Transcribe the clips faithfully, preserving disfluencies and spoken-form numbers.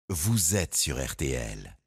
vous êtes sur R T L.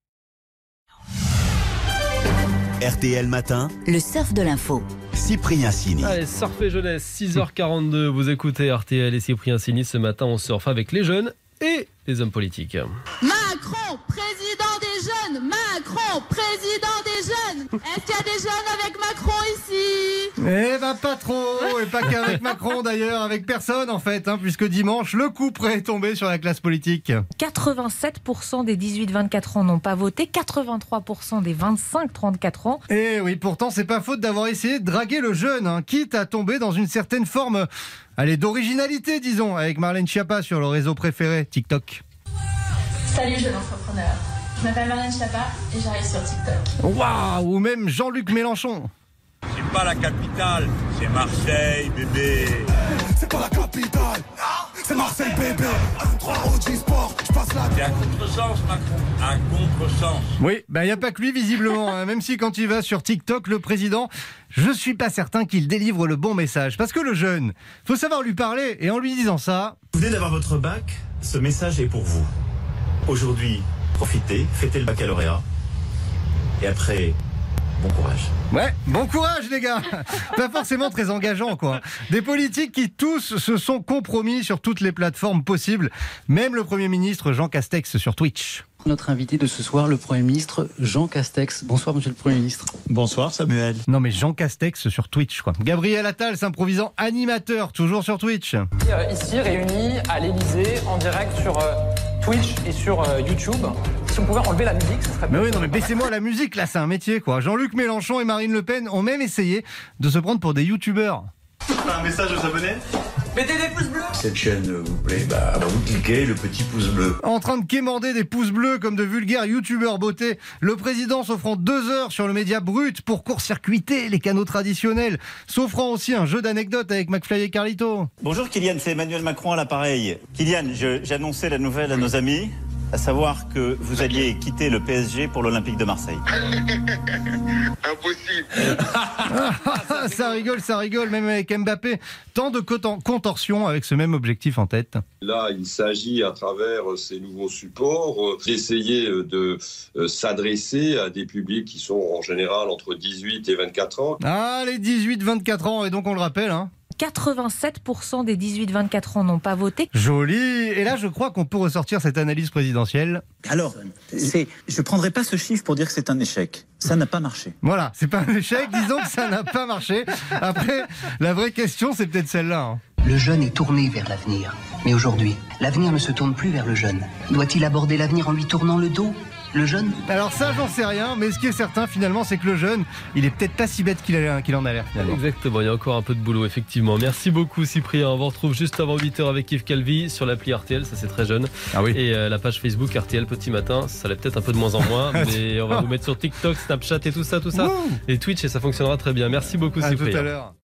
R T L Matin, le surf de l'info. Cyprien Sini. Allez, surfez jeunesse, six heures quarante-deux, vous écoutez R T L et Cyprien Sini. Ce matin, on surfe avec les jeunes et les hommes politiques. Macron, président des jeunes. Macron, président des jeunes. Est-ce qu'il y a des jeunes avec Macron ici? Eh ben pas trop, et pas qu'avec Macron d'ailleurs, avec personne en fait, hein, puisque dimanche, le coup près est tombé sur la classe politique. quatre-vingt-sept pour cent des dix-huit vingt-quatre ans n'ont pas voté, quatre-vingt-trois pour cent des vingt-cinq trente-quatre ans. Et oui, pourtant c'est pas faute d'avoir essayé de draguer le jeune, hein, quitte à tomber dans une certaine forme, allez, d'originalité disons, avec Marlène Schiappa sur le réseau préféré, TikTok. Salut jeune entrepreneur, je m'appelle Marlène Schiappa et j'arrive sur TikTok. Waouh, ou même Jean-Luc Mélenchon. C'est pas la capitale, c'est Marseille, bébé. C'est pas la capitale, c'est Marseille, bébé. un trois Audi Sport, je passe la... C'est un contresens, Macron, un contresens. Oui, bah y a pas que lui visiblement, hein, même si quand il va sur TikTok, le président, je suis pas certain qu'il délivre le bon message. Parce que le jeune, faut savoir lui parler, et en lui disant ça... Vous venez d'avoir votre bac, ce message est pour vous. Aujourd'hui, profitez, fêtez le baccalauréat. Et après... bon courage. Ouais, bon courage les gars. Pas forcément très engageant quoi. Des politiques qui tous se sont compromis sur toutes les plateformes possibles. Même le Premier ministre Jean Castex sur Twitch. Notre invité de ce soir, le Premier ministre Jean Castex. Bonsoir Monsieur le Premier ministre. Bonsoir Samuel. Non mais Jean Castex sur Twitch quoi. Gabriel Attal s'improvisant animateur, toujours sur Twitch. Ici réunis à l'Elysée en direct sur euh, Twitch et sur euh, YouTube. Si on pouvait enlever la musique, ça serait... Mais oui, non mais baissez-moi la musique là, c'est un métier quoi. Jean-Luc Mélenchon et Marine Le Pen ont même essayé de se prendre pour des youtubeurs. Un message aux abonnés. Mettez des pouces bleus. Cette chaîne vous plaît, bah, bah vous cliquez le petit pouce bleu. En train de quémander des pouces bleus comme de vulgaires youtubeurs beauté, le président s'offrant deux heures sur le média brut pour court-circuiter les canaux traditionnels, s'offrant aussi un jeu d'anecdotes avec McFly et Carlito. Bonjour Kylian, c'est Emmanuel Macron à l'appareil. Kylian, je, j'annonçais la nouvelle à nos amis, à savoir que vous alliez quitter le P S G pour l'Olympique de Marseille. Impossible. Ça rigole, ça rigole, même avec Mbappé. Tant de contorsions avec ce même objectif en tête. Là, il s'agit, à travers ces nouveaux supports, d'essayer de s'adresser à des publics qui sont en général entre dix-huit et vingt-quatre ans. Ah, les dix-huit vingt-quatre ans, et donc on le rappelle, hein. quatre-vingt-sept pour cent des dix-huit vingt-quatre ans n'ont pas voté. Joli. Et là, je crois qu'on peut ressortir cette analyse présidentielle. Alors, c'est, je ne prendrai pas ce chiffre pour dire que c'est un échec. Ça n'a pas marché. Voilà, c'est pas un échec, disons que ça n'a pas marché. Après, la vraie question, c'est peut-être celle-là. Hein. Le jeune est tourné vers l'avenir. Mais aujourd'hui, l'avenir ne se tourne plus vers le jeune. Doit-il aborder l'avenir en lui tournant le dos ? Le jeune ? Alors ça, j'en sais rien, mais ce qui est certain finalement, c'est que le jeune, il est peut-être pas si bête qu'il, a, qu'il en a l'air finalement. Exactement, il y a encore un peu de boulot effectivement. Merci beaucoup Cyprien, on vous retrouve juste avant huit heures avec Yves Calvi sur l'appli R T L, ça c'est très jeune. Ah oui. Et euh, la page Facebook R T L Petit Matin, ça l'est peut-être un peu de moins en moins, mais on va vous mettre sur TikTok, Snapchat et tout ça, tout ça. Wouh. Et Twitch et ça fonctionnera très bien. Merci beaucoup à Cyprien. Tout à l'heure.